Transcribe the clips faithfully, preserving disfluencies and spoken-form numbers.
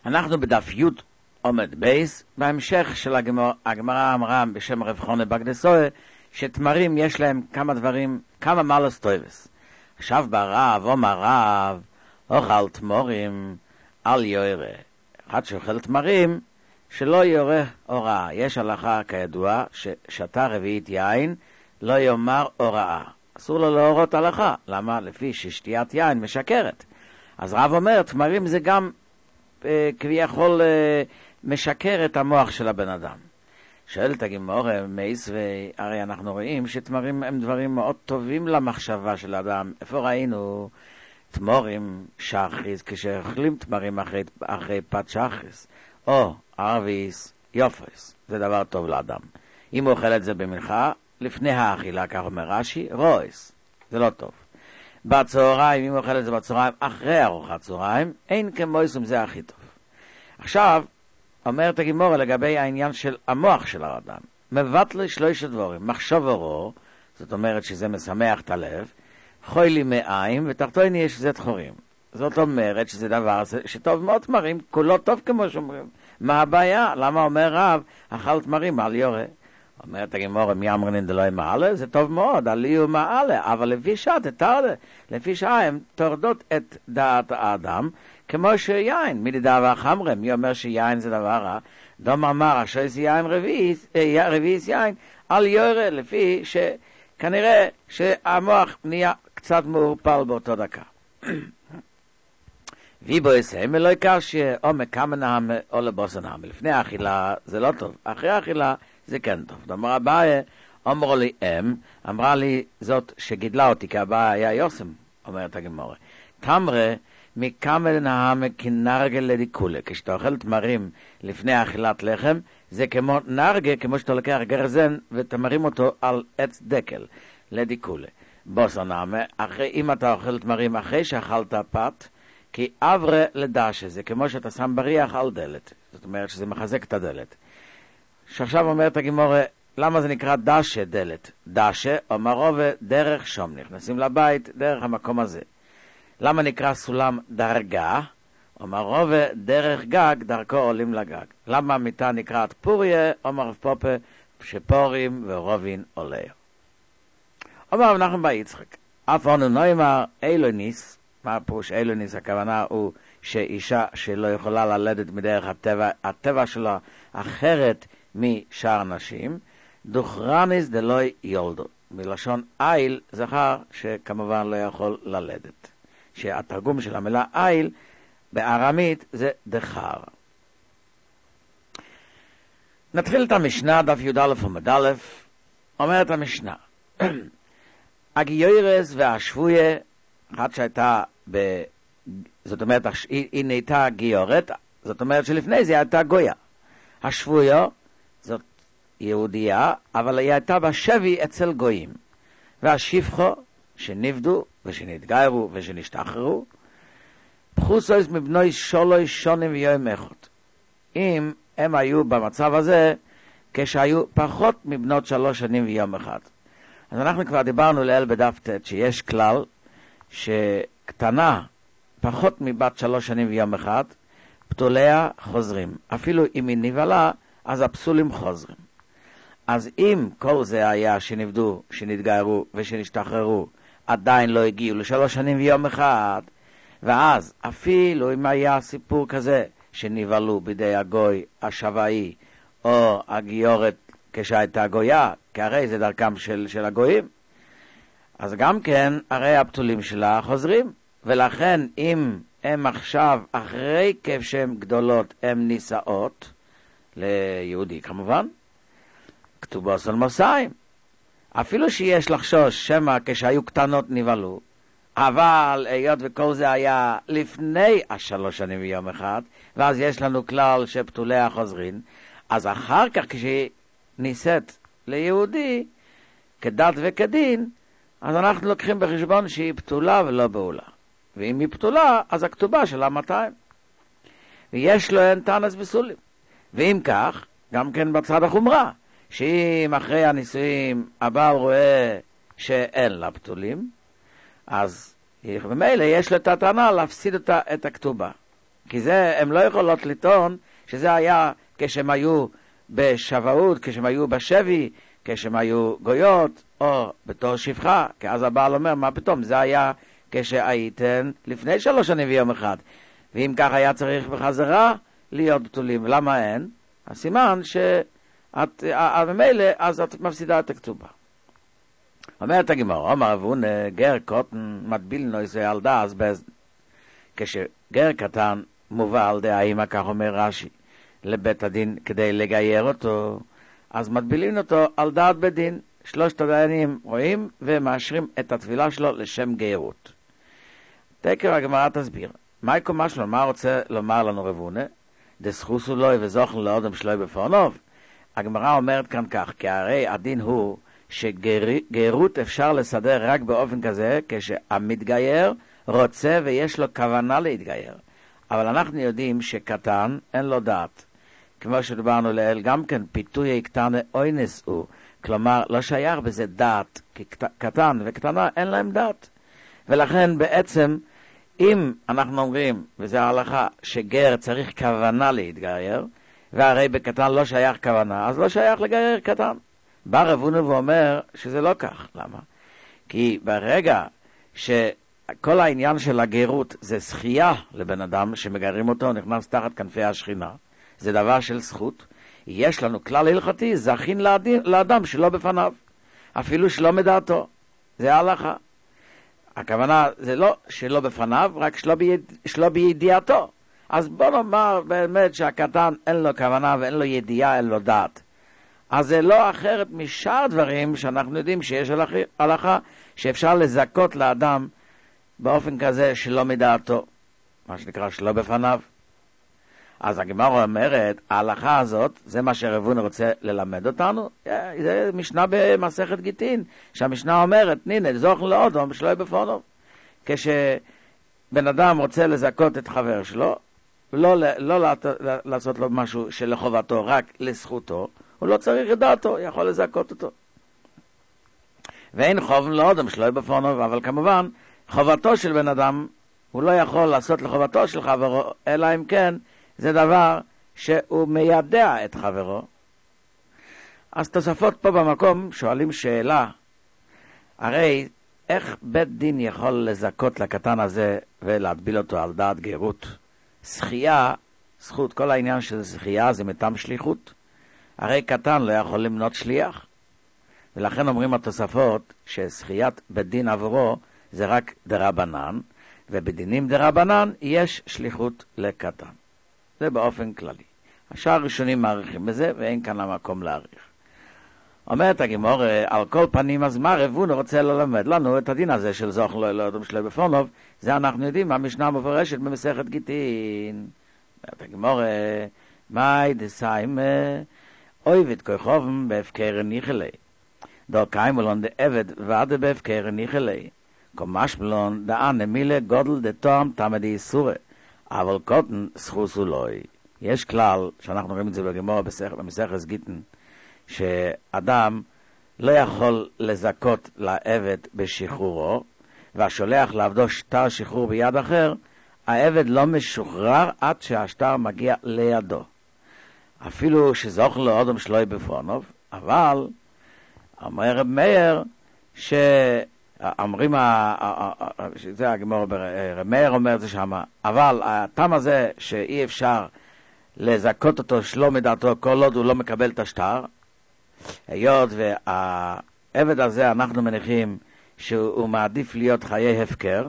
אנחנו בדף י' עומד בייס, בהמשך של הגמרא, הגמרא אמרה בשם רב חונה בגדסוה, שתמרים יש להם כמה דברים, כמה מעלות טובות. עכשיו ברב, אומר רב, אוכל תמורים על יורה. אחד שאוכל תמרים, שלא יורה הוראה. יש הלכה כידוע, ששתה רביעית יין, לא יאמר הוראה. אסור לו להורות הלכה. למה? לפי ששתיית יין משקרת. אז רב אומר, תמרים זה גם אה, כביכול אה, משקר את המוח של הבן אדם. שואלת הגמרא, מייס, והרי אנחנו רואים שתמרים הם דברים מאוד טובים למחשבה של האדם. איפה ראינו תמורים שחריס, כשאוכלים תמרים אחרי, אחרי פת שחריס, או ערביס, יופס, זה דבר טוב לאדם. אם הוא אוכל את זה במנחה, לפני האכילה, כך אומר רש"י, רויס, זה לא טוב. בצהריים, אם הוא אוכל את זה בצהריים, אחרי ארוחת צהריים, אין כמויסום, זה הכי טוב. עכשיו, אומרת הגמרא לגבי העניין של המוח של האדם. מבטל שלושה דברים, מחשוב אורו, זאת אומרת שזה משמח את הלב, חולי מעיים, ותחתון יש זית חורים. זאת אומרת שזה דבר שטוב מאוד תמרים, כולו טוב כמו שאומרים. מה הבעיה? למה אומר רב, אכל תמרים על יורה? אומרת הגמרא, מי אמרנין דלוי מעלה? זה טוב מאוד, עלי הוא מעלה, אבל לפי שעה תתרדה, לפי שעה הן תורדות את דעת האדם, כמו שיין, מי דדבר החמרה, מי אומר שיין זה דבר רע? דום אמר, השויס יין רביעיס, אה, רביעיס יין, על יורה, לפי שכנראה שהמוח נהיה קצת מעורפל באותו דקה. ויבו יסיים אלוהי קשיה, או מקמן העמה, או לבוסן העמה. לפני האכילה זה לא טוב, אחרי האכילה זה כן טוב. דאמר הבאה, אמרו לי אם, אמרה לי זאת שגידלה אותי, כי הבאה היה יוסם, אומרת הגמרא. תמרה, מקמן העמה כנרגל לדיקולה. כשאתה אוכל תמרים לפני האכילת לחם, זה כמו נרגה, כמו שאתה לוקח גרזן ותמרים אותו על עץ דקל, לדיקולה. בוסן העמה, אחרי, אם אתה אוכל תמרים אחרי שאכלת פת, כי אברה לדשה, זה כמו שאתה שם בריח על דלת. זאת אומרת שזה מחזק את הדלת. שעכשיו אומרת הגמרא, למה זה נקרא דשה דלת? דשה, אומר רובה, דרך שום. נכנסים לבית, דרך המקום הזה. למה נקרא סולם דרגה? אומר רובה, דרך גג, דרכו עולים לגג. למה המיטה נקראת פוריה? אומר רב פופה, שפורים ורובין עולה. אומר רב נחמן בר יצחק, אף אנו נאמר, אילוניס, מה הפירוש אילוניס? הכוונה הוא שאישה שלא יכולה ללדת מדרך הטבע, הטבע שלה אחרת משאר נשים, דוכרניס דלוי יולדו. מלשון איל, זכר שכמובן לא יכול ללדת. שהתרגום של המילה איל בארמית זה דחר. נתחיל את המשנה, דף י"א עמוד א', אומרת המשנה, הגיורס והשבויה, אחת שהייתה ב... זאת אומרת, היא, היא נהייתה גיורת, זאת אומרת שלפני זה הייתה גויה. השבויה, זאת יהודייה, אבל היא הייתה בשבי אצל גויים. והשפחו, שנבדו ושנתגיירו ושנשתחררו, פחוסוס מבנוי שולוי שונים ויום אחד. אם הם היו במצב הזה, כשהיו פחות מבנות שלוש שנים ויום אחד. אז אנחנו כבר דיברנו לאל בדף ת' שיש כלל, שקטנה פחות מבת שלוש שנים ויום אחד, פתוליה חוזרים. אפילו אם היא נבלה, אז הפסולים חוזרים. אז אם כל זה היה שנבדו, שנתגיירו ושנשתחררו, עדיין לא הגיעו לשלוש שנים ויום אחד, ואז אפילו אם היה סיפור כזה, שנבלו בידי הגוי השבאי, או הגיורת כשהייתה גויה, כי הרי זה דרכם של, של הגויים, אז גם כן, הרי הפתולים שלה חוזרים, ולכן אם הם עכשיו, אחרי כבשם גדולות, הם נישאות, ליהודי כמובן, כתובו סול מוסיים. אפילו שיש לחשוש שמה כשהיו קטנות נבלו, אבל היות וכל זה היה לפני השלוש שנים ויום אחד, ואז יש לנו כלל שפתולי החוזרים, אז אחר כך כשהיא נישאת ליהודי, כדת וכדין, אז אנחנו לוקחים בחשבון שהיא פתולה ולא בעולה. ואם היא פתולה, אז הכתובה שלה מאתיים. ויש לו אין תנס בסולים. ואם כך, גם כן בצד החומרה, שאם אחרי הנישואים הבעל רואה שאין לה פתולים, אז במילא יש לו את הטענה להפסיד אותה את הכתובה. כי זה, הם לא יכולות לטעון שזה היה כשהם היו בשבאות, כשהם היו בשבי, כשהם היו גויות, או בתור שפחה, כי אז הבעל אומר, מה פתאום, זה היה כשהייתן לפני שלוש שנים ויום אחד. ואם כך היה צריך בחזרה להיות בתולים, למה אין? הסימן שאת, הממילא, אז את מפסידה את הכתובה. אומרת הגמרא, אומר אבון, גר קוטן מטביל נויסי על דאז באזן. כשגר קטן מובא על די האמא, כך אומר רש"י, לבית הדין כדי לגייר אותו, אז מטבילים אותו על דעת בית דין. שלושת הדיינים רואים ומאשרים את התפילה שלו לשם גיירות. תקר הגמרא תסביר. מה יקומה שלו, מה רוצה לומר לנו רבונה? דסחוסו לוי וזוכן לאודם שלוי בפורנוב. הגמרא אומרת כאן כך, כי הרי הדין הוא שגיירות אפשר לסדר רק באופן כזה, כשהמתגייר רוצה ויש לו כוונה להתגייר. אבל אנחנו יודעים שקטן אין לו דעת. כמו שדברנו לאל, גם כן פיתוי קטנה אוינס הוא, כלומר לא שייך בזה דעת, כי קטן וקטנה אין להם דעת. ולכן בעצם, אם אנחנו אומרים, וזה ההלכה, שגר צריך כוונה להתגייר, והרי בקטן לא שייך כוונה, אז לא שייך לגייר קטן. בא רבנו ואומר שזה לא כך. למה? כי ברגע שכל העניין של הגרות זה זכייה לבן אדם שמגיירים אותו, נכנס תחת כנפי השכינה, זה דבר של זכות. יש לנו כלל הלכתי, זכין לאדם שלא בפניו, אפילו שלא מדעתו. זה ההלכה. הכוונה זה לא שלא בפניו, רק שלא, ביד... שלא בידיעתו. אז בוא נאמר באמת שהקטן אין לו כוונה ואין לו ידיעה, אין לו דעת. אז זה לא אחרת משאר דברים שאנחנו יודעים שיש הלכה שאפשר לזכות לאדם באופן כזה שלא מדעתו, מה שנקרא שלא בפניו. אז הגמרא אומרת, ההלכה הזאת, זה מה שרבון רוצה ללמד אותנו, זה משנה במסכת גיטין, שהמשנה אומרת, נינה, זוכן לאודום שלא בפורנוב. כשבן אדם רוצה לזכות את חבר שלו, לא, לא לעשות לו משהו שלחובתו, רק לזכותו, הוא לא צריך את דעתו, יכול לזכות אותו. ואין חוב לאודום שלא בפורנוב, אבל כמובן, חובתו של בן אדם, הוא לא יכול לעשות לחובתו של חברו, אלא אם כן, זה דבר שהוא מיידע את חברו. אז תוספות פה במקום שואלים שאלה, הרי איך בית דין יכול לזכות לקטן הזה ולהטביל אותו על דעת גרות? זכייה, זכות, כל העניין של זכייה זה מטעם שליחות. הרי קטן לא יכול למנות שליח. ולכן אומרים התוספות שזכיית בית דין עבורו זה רק דרבנן, ובדינים דרבנן יש שליחות לקטן. זה באופן כללי. השאר הראשונים מעריכים בזה, ואין כאן המקום להעריך. אומרת הגמור, על כל פנים, אז מה רבון רוצה ללמד לנו את הדין הזה של זוכן לא לאודום שלא בפורנוב? זה אנחנו יודעים, המשנה המפורשת במסכת גיטין. אומרת הגמור, מאי דסיים אויבד כוכבם בהפקר ניחלי. דו קיימלון דעבד ועד בהפקר ניחלי. כמשמלון דענה מילה גודל דתום תמדי איסורי. אבל קוטן סחוסו לוי. יש כלל, שאנחנו רואים את זה בגמרא במסכת גיטין, שאדם לא יכול לזכות לעבד בשחרורו, והשולח לעבדו שטר שחרור ביד אחר, העבד לא משוחרר עד שהשטר מגיע לידו. אפילו שזוכן לאודום שלוי בפורנוב, אבל אומר רב מאיר ש... אומרים, זה הגמרא, רב מאיר אומר את זה שם, אבל הטעם הזה שאי אפשר לזכות אותו שלא מדעתו כל עוד הוא לא מקבל את השטר, היות והעבד הזה אנחנו מניחים שהוא מעדיף להיות חיי הפקר,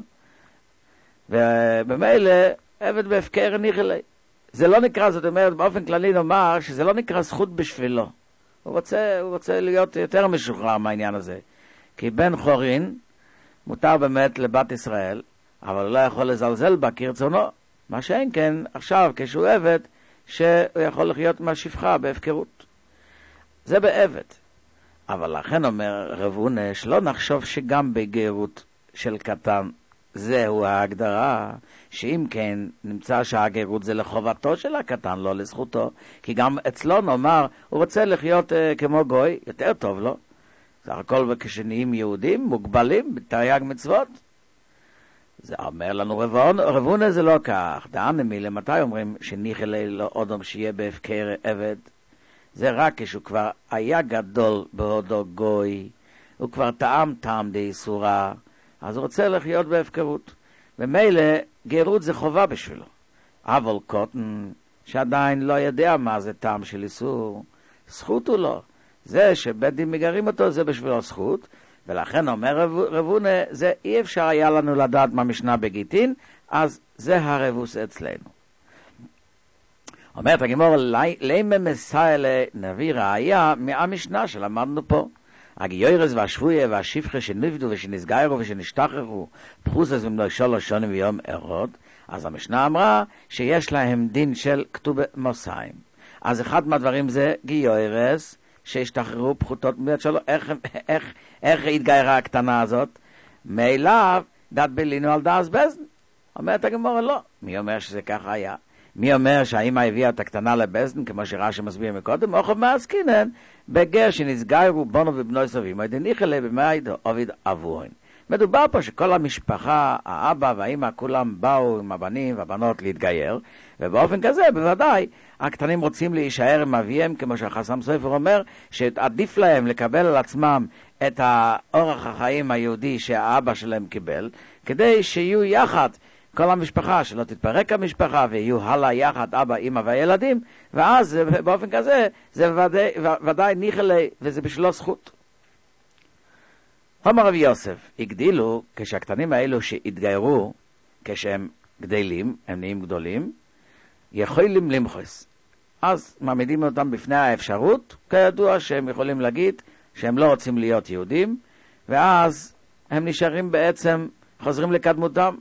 ובמילא עבד בהפקר ניחלי. זה לא נקרא, זאת אומרת, באופן כללי נאמר שזה לא נקרא זכות בשבילו. הוא רוצה, הוא רוצה להיות יותר משוחרר מהעניין הזה. כי בן חורין מותר באמת לבת ישראל, אבל הוא לא יכול לזלזל בה כרצונו. מה שאין כן, עכשיו כשהוא עבד, שהוא יכול לחיות מהשפחה בהפקרות. זה בעבד. אבל לכן אומר רב הונא, שלא נחשוב שגם בגרות של קטן זהו ההגדרה, שאם כן נמצא שהגרות זה לחובתו של הקטן, לא לזכותו, כי גם אצלו נאמר, הוא רוצה לחיות uh, כמו גוי, יותר טוב לו. סך הכל וכשנהיים יהודים, מוגבלים בתרי"ג מצוות. זה אומר לנו רבון, רבונה זה לא כך. דענה מילה, מתי אומרים שניחלה לא אודום שיהיה בהפקר עבד? זה רק כשהוא כבר היה גדול בהודו גוי, הוא כבר טעם טעם די איסורה, אז הוא רוצה לחיות בהפקרות. ומילא גרות זה חובה בשבילו. אבל קוטן, שעדיין לא יודע מה זה טעם של איסור, זכות הוא לא. זה שבית דין מגרים אותו, זה בשבילו זכות, ולכן אומר רב, רבונה, זה אי אפשר היה לנו לדעת מה משנה בגיטין, אז זה הרבוס אצלנו. אומרת הגמור, לימה מסיילה נביא ראיה מהמשנה שלמדנו פה. הגיורס והשבויה והשפחה שנפדו ושנסגיירו ושנשתחררו פחוסס ומלוא שלוש שנים ויום ערות, אז המשנה אמרה שיש להם דין של כתוב מוסיים. אז אחד מהדברים זה גיורס שהשתחררו פחותות מיד שלו. איך, איך, איך התגיירה הקטנה הזאת? מאליו דת בלינו על דעס בזן. אומרת הגמור, לא. מי אומר שזה ככה היה? מי אומר שהאמא הביאה את הקטנה לבזן, כמו שרש"י מסביר מקודם, אוכב מעסקינן, בגר שנסגיירו בונו ובנוי סביב, מי דניחלה במאי דעביד אבוהן. מדובר פה שכל המשפחה, האבא והאמא, כולם באו עם הבנים והבנות להתגייר, ובאופן כזה, בוודאי, הקטנים רוצים להישאר עם אביהם, כמו שהחסם סופר אומר, שעדיף להם לקבל על עצמם את האורח החיים היהודי שהאבא שלהם קיבל, כדי שיהיו יחד כל המשפחה, שלא תתפרק המשפחה, ויהיו הלאה יחד אבא, אמא והילדים, ואז באופן כזה, זה ודאי, ודאי ניחלה, וזה בשבילו זכות. אומר רב יוסף, הגדילו, כשהקטנים האלו שהתגיירו, כשהם גדלים, הם נהיים גדולים, יכולים למחוס. אז מעמידים אותם בפני האפשרות, כידוע שהם יכולים להגיד שהם לא רוצים להיות יהודים, ואז הם נשארים בעצם, חוזרים לקדמותם.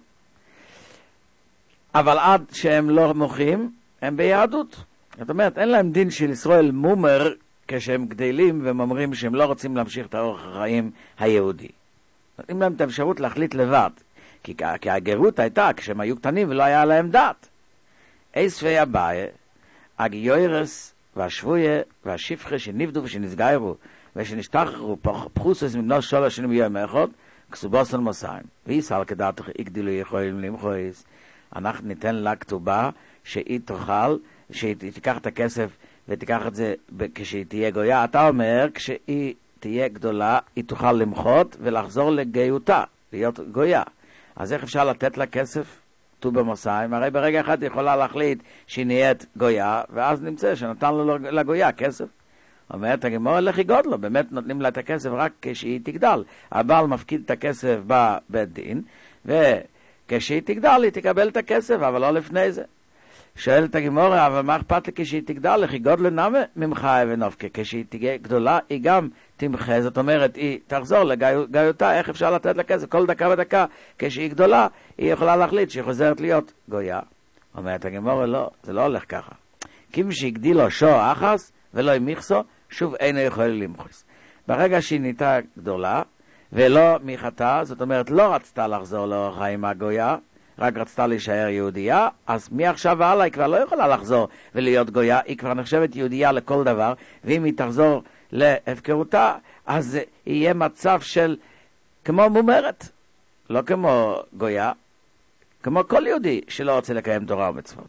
אבל עד שהם לא מוחים, הם ביהדות. זאת אומרת, אין להם דין של ישראל מומר, כשהם גדלים והם אומרים שהם לא רוצים להמשיך את האורח החיים היהודי. נותנים להם את האפשרות להחליט לבד, כי, כי הגרות הייתה כשהם היו קטנים ולא היה להם דת. אספי הבאי, הגיורס והשבויה והשפחה שנפדו ושנסגיירו ושנשתחררו פחוסס מבנו שלוש שנים ביום אחד, כסובוסון מוסיים. ויסל כדעתך הגדילו יכולים למחויס. אנחנו ניתן לה כתובה שהיא תוכל, שהיא תיקח את הכסף ותיקח את זה כשהיא תהיה גויה. אתה אומר, כשהיא תהיה גדולה, היא תוכל למחות ולחזור לגיותה, להיות גויה. אז איך אפשר לתת לה כסף? טובה מוסיים, הרי ברגע אחד היא יכולה להחליט שהיא נהיית גויה, ואז נמצא שנתן לו לגויה כסף. אומרת הגמרא, לכי גודלו, באמת נותנים לה את הכסף רק כשהיא תגדל. הבעל מפקיד את הכסף בבית דין, וכשהיא תגדל היא תקבל את הכסף, אבל לא לפני זה. שואלת הגמרא, אבל מה אכפת לי כשהיא תגדל? לכי גודלו נמה ממך ונופקה. כשהיא תהיה גדולה, היא גם תמחה, זאת אומרת, היא תחזור לגיותה, איך אפשר לתת לה כסף? כל דקה ודקה, כשהיא גדולה, היא יכולה להחליט שהיא חוזרת להיות גויה. אומרת הגמרא, לא, זה לא הולך ככה. כי מי שהגדילו שור אחס ולא ימיכסו, שוב אינו יכול למחוס. ברגע שהיא נהייתה גדולה, ולא מיכתה, זאת אומרת, לא רצתה לחזור לאורח חיים הגויה, רק רצתה להישאר יהודייה, אז מעכשיו והלאה היא כבר לא יכולה לחזור ולהיות גויה, היא כבר נחשבת יהודייה לכל דבר, ואם היא תחזור להפקרותה, אז יהיה מצב של כמו מומרת, לא כמו גויה, כמו כל יהודי שלא רוצה לקיים תורה ומצוות.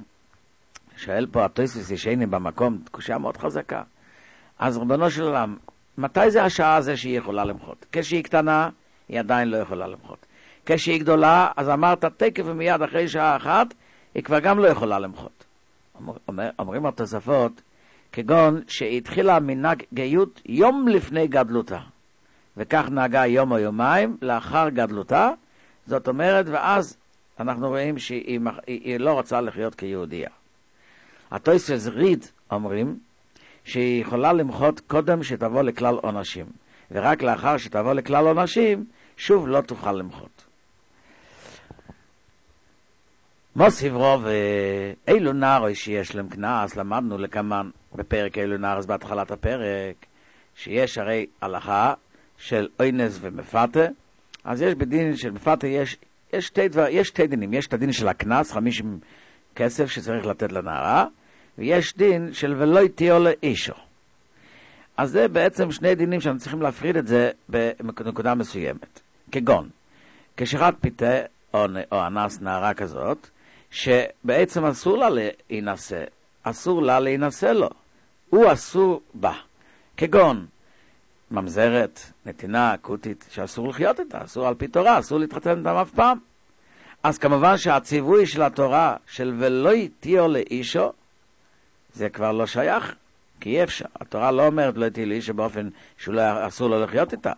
שואל פה התוספות ישני במקום, תקושה מאוד חזקה. אז רבנו של עולם, מתי זה השעה הזה שהיא יכולה למחות? כשהיא קטנה, היא עדיין לא יכולה למחות. כשהיא גדולה, אז אמרת תקף ומיד אחרי שעה אחת, היא כבר גם לא יכולה למחות. אומר, אומרים התוספות, כגון שהתחילה מנהג גאיות יום לפני גדלותה, וכך נהגה יום או יומיים לאחר גדלותה, זאת אומרת, ואז אנחנו רואים שהיא היא, היא לא רוצה לחיות כיהודייה. התוספות ריד אומרים, שהיא יכולה למחות קודם שתבוא לכלל עונשים, ורק לאחר שתבוא לכלל עונשים, שוב לא תוכל למחות. מוסיף רוב, אילו נער שיש להם כנס, למדנו לכמן בפרק אילו נער, אז בהתחלת הפרק, שיש הרי הלכה של אונס ומפתה, אז יש בדין של מפתה, יש, יש, שתי דבר, יש שתי דינים, יש את הדין של הכנס, חמישים כסף שצריך לתת לנערה, ויש דין של ולא תהיה לאישו. אז זה בעצם שני דינים שאנחנו צריכים להפריד את זה בנקודה מסוימת. כגון, כשחד פיתה או, או אנס נערה כזאת, שבעצם אסור לה להינשא, אסור לה להינשא לו, הוא אסור בה, כגון ממזרת, נתינה אקוטית, שאסור לחיות איתה, אסור על פי תורה, אסור להתחתן איתם אף פעם. אז כמובן שהציווי של התורה, של ולא תהיה לאישו, זה כבר לא שייך, כי אי אפשר. התורה לא אומרת לא תהיה לאישו באופן שאולי אסור לו לחיות איתה.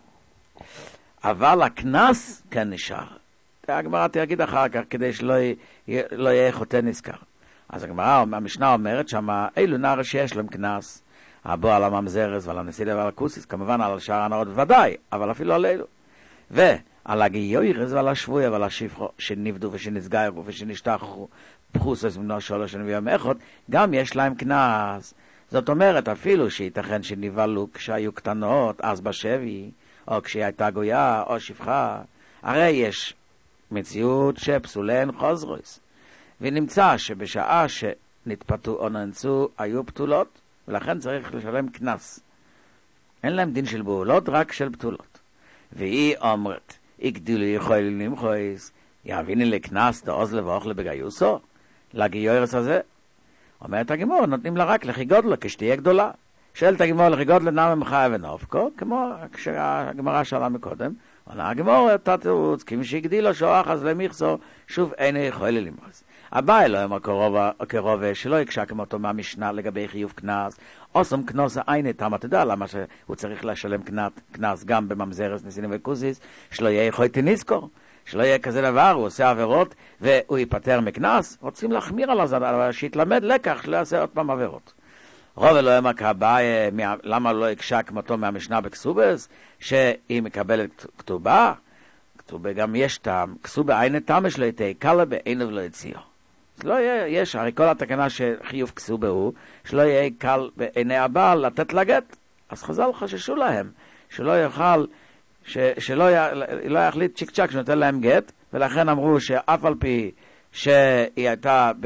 אבל הכנס כן נשאר. הגמרא תגיד אחר כך, כדי שלא יהיה, לא יהיה חותן נזכר. אז הגמרא, המשנה אומרת שמה, אילו נער שיש להם כנס, הבוא על הממזרס ועל הנסידה ועל הכוסיס, כמובן על שאר הנערות ודאי, אבל אפילו על אלו. ועל הגיורס ועל השבויה ועל השפחו, שנבדו ושנסגרו ושנשתחו, פחוסס מנו שלוש נביאים אחד, גם יש להם כנס. זאת אומרת, אפילו שייתכן שנבלו כשהיו קטנות, אז בשבי, או כשהיא הייתה גויה, או שפחה, הרי יש מציאות שפסולן חוזרוס. ונמצא שבשעה שנתפתו או נאנסו, היו פתולות, ולכן צריך לשלם כנס. אין להם דין של בעולות, רק של פתולות. והיא אומרת, הגדילו יכולים למחויס, יביני לכנס דעוז לבאוכלה בגיוסו, לגיורס הזה. אומרת הגמור, נותנים לה רק לכי גודלה, כשתהיה גדולה. שואלת הגמור לכי גודלה נמה מחיה ונופקו, כמו שהגמרה שאלה מקודם, עונה הגמור, אותה תירוץ, כמי שהגדילו שואח אז למיכסו, שוב אין יכול למחויס. הבא אלוהים הקרובה שלא יקשה כמותו מהמשנה לגבי חיוב כנס, אוסם כנוס העיני תמה, אתה יודע למה שהוא צריך לשלם כנס גם בממזרס נסינים וקוסיס, שלא יהיה יכול תנזכור, שלא יהיה כזה דבר, הוא עושה עבירות והוא ייפטר מכנס, רוצים להחמיר עליו, אבל שיתלמד לקח שלא יעשה עוד פעם עבירות. רוב אלוהים הקבע, למה לא יקשה כמותו מהמשנה בקסובס, שהיא מקבלת כתובה, כתובה גם יש טעם, כסובה עיני תמה שלא יתהיה קלה בעיניו לא יציאו. לא יהיה, יש, הרי כל התקנה שחיוב כסובה הוא, שלא יהיה קל בעיני הבעל לתת לגט. אז חז"ל חששו להם, שלא יוכל, ש, שלא י, לא יחליט צ'יק צ'ק שנותן להם גט, ולכן אמרו שאף על פי שהיא הייתה, ב,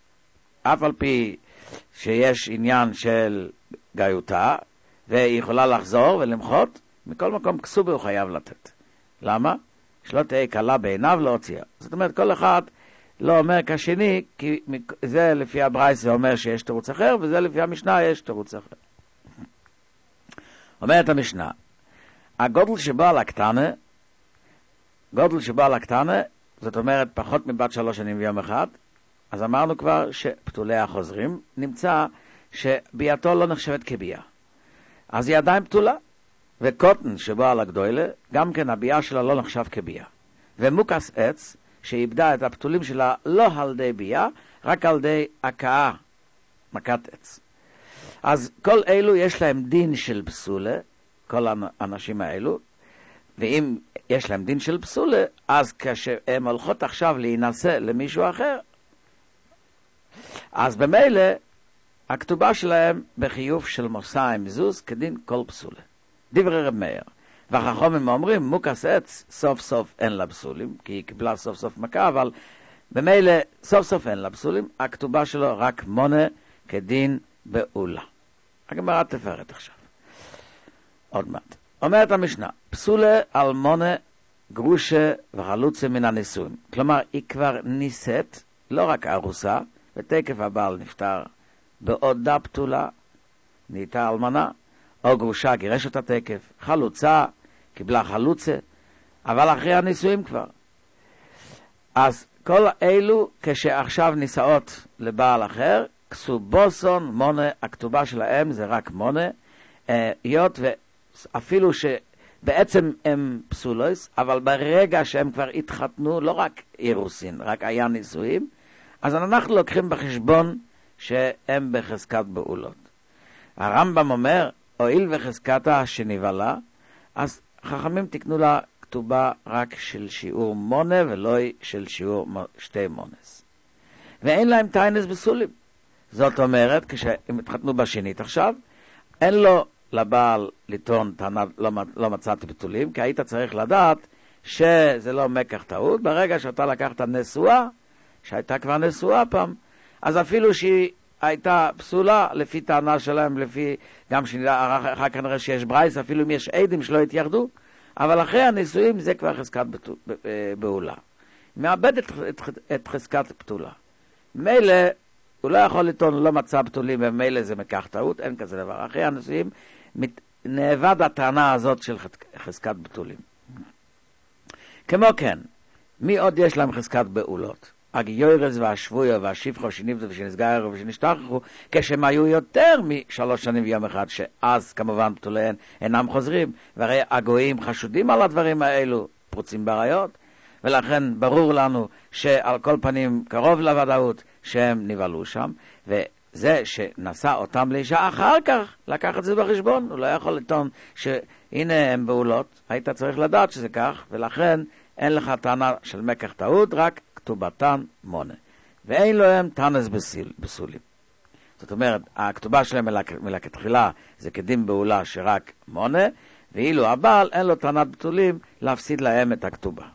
אף על פי שיש עניין של גיותה, והיא יכולה לחזור ולמחות, מכל מקום כסובה הוא חייב לתת. למה? שלא תהיה קלה בעיניו לא הוציאה. זאת אומרת, כל אחד לא אומר כשני, כי זה לפי הברייס זה אומר שיש תירוץ אחר, וזה לפי המשנה יש תירוץ אחר. אומרת המשנה, הגודל שבו על הקטנה, גודל שבו על הקטנה, זאת אומרת פחות מבת שלוש שנים ויום אחד, אז אמרנו כבר שפתולי החוזרים, נמצא שביאתו לא נחשבת כביאה. אז היא עדיין פתולה, וקוטן שבו על הגדולה, גם כן הביאה שלה לא נחשב כביאה. ומוקס עץ, שאיבדה את הפתולים שלה לא על ידי ביאה, רק על ידי הקאה, מכת עץ. אז כל אלו יש להם דין של פסולה, כל האנשים האלו, ואם יש להם דין של פסולה, אז כשהם הולכות עכשיו להינשא למישהו אחר, אז במילא הכתובה שלהם בחיוב של מוסא עם זוז כדין כל פסולה. דברי רב מאיר. והחכמים אומרים, מוקס עץ, סוף סוף אין לה פסולים, כי היא קיבלה סוף סוף מכה, אבל במילא סוף סוף אין לה פסולים, הכתובה שלו רק מונה כדין בעולה. הגמרא תפרט עכשיו. עוד מעט. אומרת המשנה, פסולה על מונה גרושה וחלוצה מן הנישואים. כלומר, היא כבר נישאת, לא רק ארוסה, ותקף הבעל נפטר בעודה פתולה, נהייתה אלמנה, או גרושה גירש אותה תקף, חלוצה, קיבלה חלוצה, אבל אחרי הנישואים כבר. אז כל אלו, כשעכשיו נישאות לבעל אחר, כסובוסון מונה, הכתובה שלהם זה רק מונה, היות ואפילו שבעצם הם פסולוס, אבל ברגע שהם כבר התחתנו, לא רק אירוסין, רק היה נישואים, אז אנחנו לוקחים בחשבון שהם בחזקת בעולות. הרמב"ם אומר, הואיל וחזקתה שנבלה, אז חכמים תקנו לה כתובה רק של שיעור מונה ולא של שיעור שתי מונס. ואין להם טיינס בסולים. זאת אומרת, כשהם התחתנו בשנית עכשיו, אין לו לבעל לטעון טענה לא, לא מצאתי בתולים, כי היית צריך לדעת שזה לא מקח טעות. ברגע שאתה לקחת נשואה, שהייתה כבר נשואה פעם, אז אפילו שהיא הייתה פסולה לפי טענה שלהם, לפי גם שנדע אחר כנראה שיש ברייס, אפילו אם יש עדים שלא התייחדו, אבל אחרי הנישואים זה כבר חזקת בעולה. מאבד את, את, את חזקת פתולה. מילא, הוא לא יכול לטעון, לא מצא פתולים, ומילא זה מקח טעות, אין כזה דבר. אחרי אנשים, מת, נאבד הטענה הזאת של חזקת פתולים. כמו כן, מי עוד יש להם חזקת בעולות? הגיורס והשבויה והשפחו שנבזו ושנסגרו ושנשתחררו, כשהם היו יותר משלוש שנים ויום אחד, שאז כמובן פתוליהם אינם חוזרים, והרי הגויים חשודים על הדברים האלו, פרוצים בעריות, ולכן ברור לנו שעל כל פנים קרוב לוודאות שהם נבלו שם, וזה שנשא אותם לאישה אחר כך, לקח את זה בחשבון, הוא לא יכול לטעון שהנה הם בעולות, היית צריך לדעת שזה כך, ולכן אין לך טענה של מקח טעות, רק כתובתן מונה. ואין להם טענס בסולים. זאת אומרת, הכתובה שלהם מלכתחילה זה קדים בעולה שרק מונה, ואילו הבעל אין לו טענת בתולים להפסיד להם את הכתובה.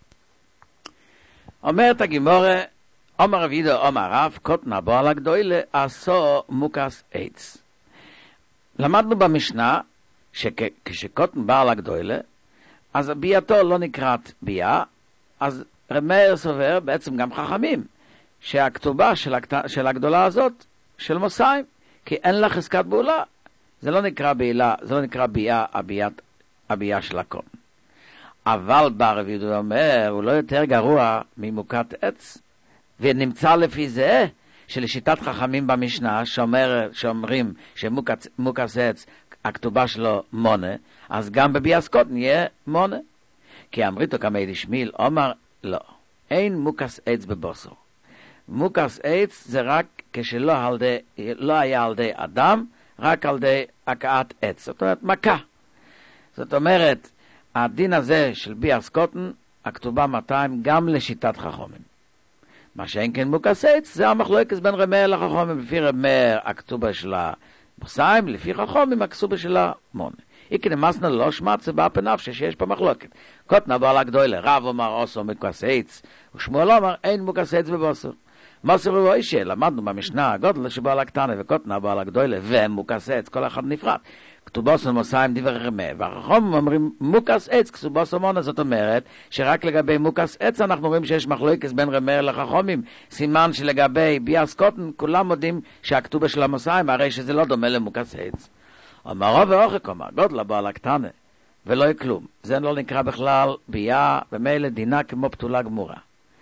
אומרת הגימורה, אומר רב יהודה אומר רב, קוטנה בועל הגדולה עשו מוקס עץ. למדנו במשנה שכשקוטן בעל הגדולה, אז ביאתו לא נקראת ביאה, אז רב מאיר סובר, בעצם גם חכמים, שהכתובה של, הקט... של הגדולה הזאת, של מוסיים, כי אין לה חזקת בעולה. זה לא נקרא בעילה, זה לא נקרא ביאה, הביאת, הביאה של הקוטן. אבל בא רב יהודה אומר, הוא לא יותר גרוע ממוקת עץ, ונמצא לפי זה, שלשיטת חכמים במשנה, שאומר, שאומרים שמוקס עץ, הכתובה שלו מונה, אז גם בביאס קוטן יהיה מונה. כי אמריתו כמי דשמיל, אומר, לא, אין מוקס עץ בבוסו. מוקס עץ זה רק כשלא על די, לא היה על די אדם, רק על די הקעת עץ. זאת אומרת, מכה. זאת אומרת, הדין הזה של ביאס קוטן, הכתובה מאתיים גם לשיטת חכמים. מה שאין כן מוקס עץ, זה המחלוקת בין רב מאיר לחכמים. לפי רב מאיר, הכתובה של המוסיים, לפי חכמים, הכתובה של המונה. איקי נמסנה לא שמעת, זה בא פניו שיש פה מחלוקת. קוטנה בעל הגדולה, רב אומר עושו מוקס עץ, ושמואל אומר אין מוקס עץ בבוסר. מוסר ובוישה, למדנו במשנה הגודל שבעל הקטנה וקוטנה בעל הגדולה ומוקס עץ, כל אחד נפרד. כתובוסו מוסיים דבר רמה, והחכמים אומרים מוקס עץ, כתובוסו מונה, זאת אומרת שרק לגבי מוקס עץ אנחנו רואים שיש מחלוקת בין רמה לחכמים, סימן שלגבי ביאס קוטן כולם מודים שהכתובה של המוסיים, הרי שזה לא דומה למוקס עץ. אמרו ואוכק אומר, גודל בעל הקטנה, ולא יהיה כלום. זה לא נקרא בכלל ביאה, ומילא דינה כמו פתולה גמורה.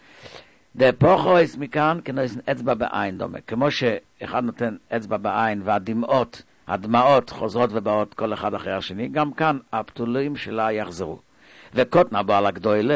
דפוכו יש מכאן כנוס אצבע בעין דומה. כמו שאחד נותן אצבע בעין והדמעות, הדמעות חוזרות ובאות כל אחד אחרי השני, גם כאן הפתולים שלה יחזרו. וקוטנה בעל הגדולה,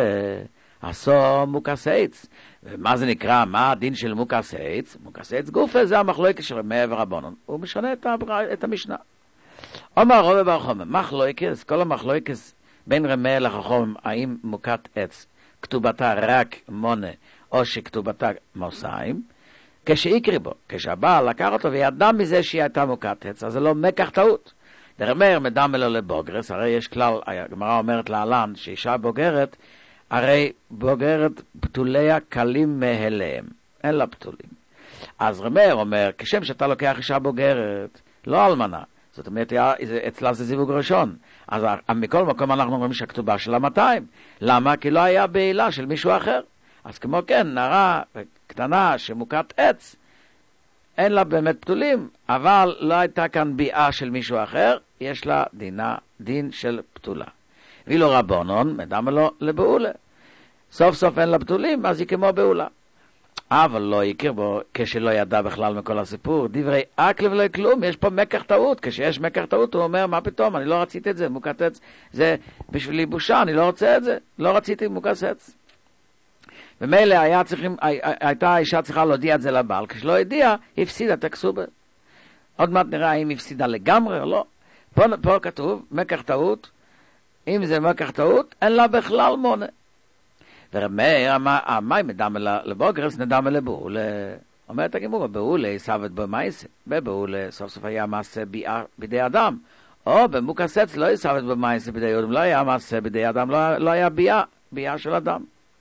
עשו מוקס עץ. ומה זה נקרא? מה הדין של מוקס עץ? מוקס עץ גופה זה המחלוקת של רמי ורבונון. הוא משנה את, את המשנה. אומר רבי בר חומר, מחלוקת, כל המחלוקת בין רמי לחכם, האם מוקת עץ כתובתה רק מונה או שכתובתה מוסיים, כשעיקרי בו, כשהבעל לקח אותו וידע מזה שהיא הייתה מוקת עץ, אז זה לא מקח טעות. דרמר מדמה לו לבוגרס, הרי יש כלל, הגמרא אומרת להלן, שאישה בוגרת, הרי בוגרת פתוליה קלים מאליהם, אין לה פתולים. אז רמר אומר, כשם שאתה לוקח אישה בוגרת, לא אלמנה, זאת אומרת, אצלה זה זיווג ראשון. אז מכל מקום אנחנו רואים שהכתובה שלה מאתיים. למה? כי לא היה בעילה של מישהו אחר. אז כמו כן, נערה קטנה שמוקת עץ, אין לה באמת פתולים, אבל לא הייתה כאן ביאה של מישהו אחר, יש לה דינה, דין של פתולה. ואילו רבונון, מדמה לו לבעולה. סוף סוף אין לה פתולים, אז היא כמו בעולה. אבל לא יכיר בו, כשלא ידע בכלל מכל הסיפור, דברי אקל ולא כלום, יש פה מקח טעות, כשיש מקח טעות הוא אומר, מה פתאום, אני לא רציתי את זה, מוקת עץ, זה בשבילי בושה, אני לא רוצה את זה, לא רציתי מוקת עץ. ומילא היה צריכים, הייתה האישה צריכה להודיע את זה לבעל, כשלא הודיע, הפסידה את הכסובה. עוד מעט נראה האם הפסידה לגמרי או לא. פה, פה כתוב, מקח טעות, אם זה מקח טעות, אין לה בכלל מונה. ורמי, המים מדמה לבוגרס, נדמה לבעולה. אומרת הגימורה, בעולה סבת במייסה. בבעולה סוף סוף היה מעשה בידי אדם. או במוקס עץ לא סבת במייסה בידי אדם, לא היה מעשה בידי אדם, לא, לא היה ביאה, ביאה של אדם.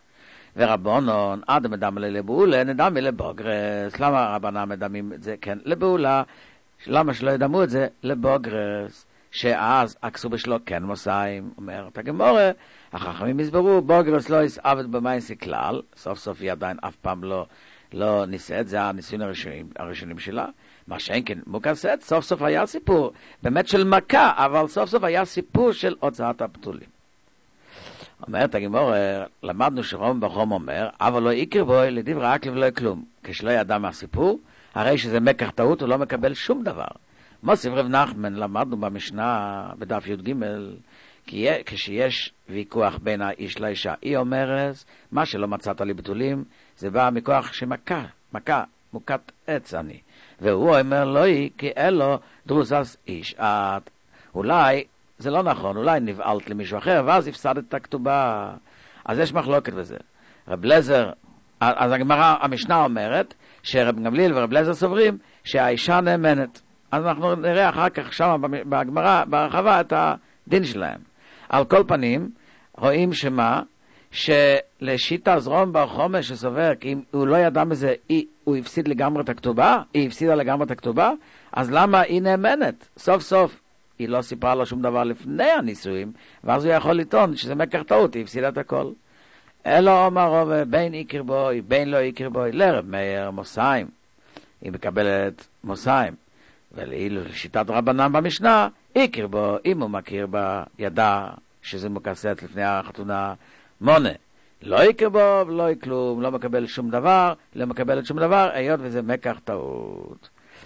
ורבונון, עד מדמה לבעולה, נדמה לבוגרס. למה רבנה מדמים את זה? כן, לבעולה. למה שלא ידמו את זה? לבוגרס. שאז הכסובה שלו כן מוסיים. אומרת הגמורה, החכמים הסברו, בוגרס לא יסעבד במייסי כלל, סוף סוף היא עדיין אף פעם לא, לא ניסית, זה הניסויים הראשונים, הראשונים שלה. מה שאין כן מוקסת, סוף סוף היה סיפור, באמת של מכה, אבל סוף סוף היה סיפור של הוצאת הפתולים. אומרת הגמורה, למדנו שרום בחום אומר, אבל לא יקר בוי לדברי עקלב לא כלום. כשלא ידע מהסיפור, הרי שזה מקח טעות, הוא לא מקבל שום דבר. מוסיף רב נחמן, למדנו במשנה בדף י"ג, כי כשיש ויכוח בין האיש לאישה, היא אומרת, מה שלא מצאת לי בתולים, זה בא מכוח שמכה, מכה, מוכת עץ אני. והוא אומר לא היא, כי אלו דרוסס איש. את, אולי, זה לא נכון, אולי נבעלת למישהו אחר, ואז הפסדת את הכתובה. אז יש מחלוקת בזה. רב לזר, אז הגמרא, המשנה אומרת, שרב גמליאל ורב לזר סוברים, שהאישה נאמנת. אז אנחנו נראה אחר כך שם בגמרא, ברחבה, את הדין שלהם. על כל פנים, רואים שמה, שלשיטה זרום בר חומש שסובר, כי אם הוא לא ידע מזה, היא, הוא הפסיד לגמרי את הכתובה, היא הפסידה לגמרי את הכתובה, אז למה היא נאמנת? סוף סוף, היא לא סיפרה לו שום דבר לפני הנישואים, ואז הוא יכול לטעון שזה מקח טעות, היא הפסידה את הכל. אלא אומר רובה, בין איקר בוי, בין לא איקר בוי, לרב מאיר מוסיים. היא מקבלת מוסיים. ולאילו לשיטת רבנן במשנה, איקר בו, אם הוא מכיר בה, ידע שזה מוקסת לפני החתונה, מונה. לא איקר בו, לא כלום, לא מקבל שום דבר, לא מקבלת שום דבר, היות וזה מקח טעות.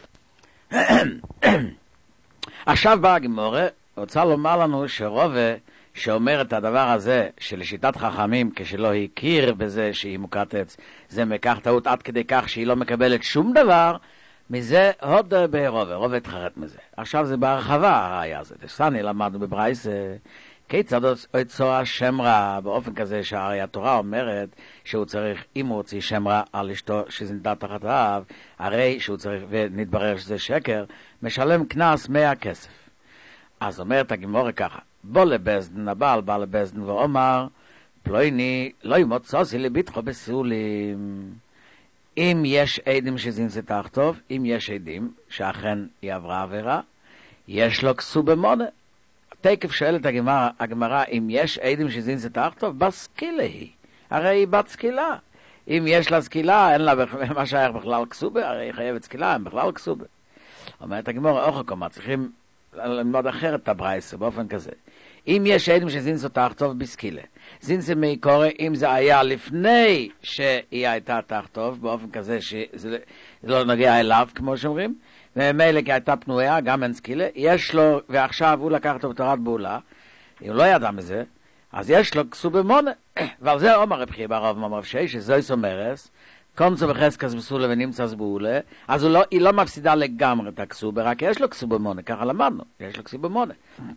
עכשיו באה הגמורה, רוצה לומר לנו שרובה שאומר את הדבר הזה, שלשיטת חכמים, כשלא הכיר בזה שהיא מוקטץ, זה מקח טעות עד כדי כך שהיא לא מקבלת שום דבר, מזה עוד ברובה, רובה התחרט מזה. עכשיו זה בהרחבה הראיה הזה. דסני למדנו בברייס, כיצד הוצא שם רע באופן כזה שהרי התורה אומרת שהוא צריך, אם הוא הוציא שם רע על אשתו שזינתה תחתיו, הרי שהוא צריך, ונתברר שזה שקר, משלם קנס מאה כסף. אז אומרת הגמורה ככה, בוא לבזדן, הבעל בא לבזדן ואומר, פלויני לא ימוצוסי לביטחו בסולים. אם יש עדים שזינצה תחתוב, אם יש עדים שאכן היא עברה עבירה, יש לו כסובה מונה. תקף שואלת הגמרא, הגמרא, אם יש עדים שזינצה תחתוב, בסקילה היא. הרי היא בת סקילה. אם יש לה סקילה, אין לה מה שייך בכלל כסובה, הרי היא חייבת סקילה, אין בכלל כסובה. אומרת הגמרא, אוכל קומה, צריכים ללמוד אחרת את הברייסה, באופן כזה. אם יש עדים שזינצה תחתוב בסקילה, זינצה מעיקורי, אם זה היה לפני שהיא הייתה תחתוב, באופן כזה שזה לא נגיע אליו, כמו שאומרים, ומילא כי הייתה פנויה, גם אין סקילה, יש לו, ועכשיו הוא לקח אותו בתורת בעולה, אם הוא לא ידע מזה, אז יש לו כסובה מונה. ועל זה אומר רב חייא בר רב ממרב שי, שזויס אומרס, קונצו בחזקס בסולה ונמצא בעולה, אז לא, היא לא מפסידה לגמרי את הכסובה, רק יש לו כסובה מונה, ככה למדנו, יש לו כסובה מונה.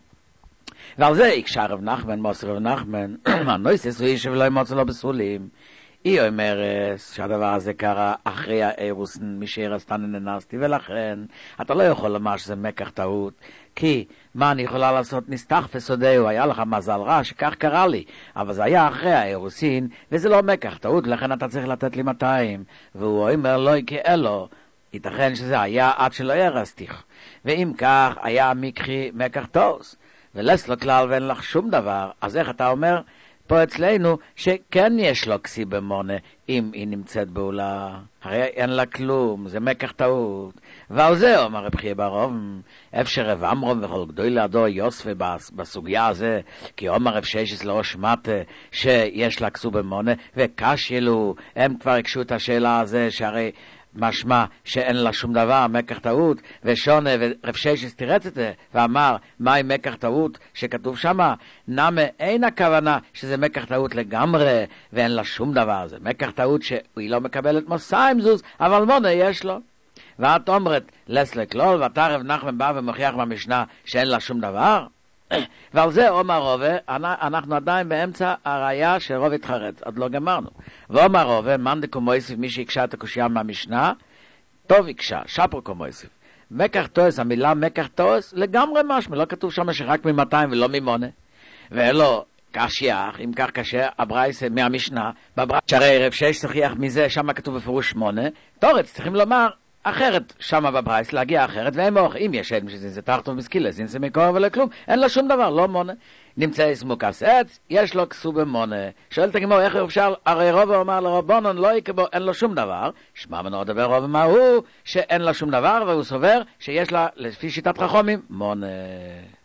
ועל זה יקשה רב נחמן, מוסר רב נחמן, הנויסס הוא איש ולא ימוצא לו בסולים. היא אומרת שהדבר הזה קרה אחרי האירוסן, מי שהרסתן ננסתי, ולכן אתה לא יכול לומר שזה מקח טעות, כי מה אני יכולה לעשות? נסתח וסודהו, היה לך מזל רע שכך קרה לי, אבל זה היה אחרי האירוסין, וזה לא מקח טעות, לכן אתה צריך לתת לי מאתיים. והוא אומר לא יקאלו, ייתכן שזה היה עד שלא ירסתיך, ואם כך היה מקחי מקח טעות. ולס לו כלל ואין לך שום דבר, אז איך אתה אומר פה אצלנו שכן יש לו כסיבה מונה אם היא נמצאת בעולה? הרי אין לה כלום, זה מקח טעות. ועל זה אומר רב חייא בר רב, אפשר רב עמרם וכל גדול לידו יוסף בסוגיה הזה, כי אומר רב ששת לא שמעת שיש לה כסיבה מונה, וקשי לו, הם כבר הקשו את השאלה הזה שהרי משמע שאין לה שום דבר, מקח טעות, ושונה, ורב ששת תירץ את זה, ואמר, מהי מקח טעות שכתוב שמה? נמה אין הכוונה שזה מקח טעות לגמרי, ואין לה שום דבר, זה מקח טעות שהיא לא מקבלת מוסיים זוז, אבל מונה יש לו. ואת אומרת, לסלק לול, ואתה רב נחמן בא ומוכיח במשנה שאין לה שום דבר? ועל זה אומר רובה, אנחנו עדיין באמצע הראיה שרוב התחרט, עוד לא גמרנו. ואומר רובה, מאן דקומויסיף, מי שיקשה את הקושייה מהמשנה, טוב יקשה, שפר קומויסיף. מקח טועס, המילה מקח טועס, לגמרי משמע, לא כתוב שם שרק ממאתיים ולא ממונה. ואלו קשיח, אם כך קשה, הברייס מהמשנה, בברייס, שהרי רב שש שכיח מזה, שם כתוב בפירוש שמונה, תורץ, צריכים לומר, אחרת שמה בברייס, להגיע אחרת, והם אוך, אם יש עד שזה זה תחתו מסקילה, זה זה מקור ולא כלום, אין לו שום דבר, לא מונה. נמצא סמוקס עץ, יש לו כסובה מונה. שואל את הגמור, איך אפשר, הרי רוב אומר לרבונון, לא יקבו, אין לו שום דבר. שמע מנו דבר רוב מה הוא, שאין לו שום דבר, והוא סובר שיש לה, לפי שיטת חכמים, מונה.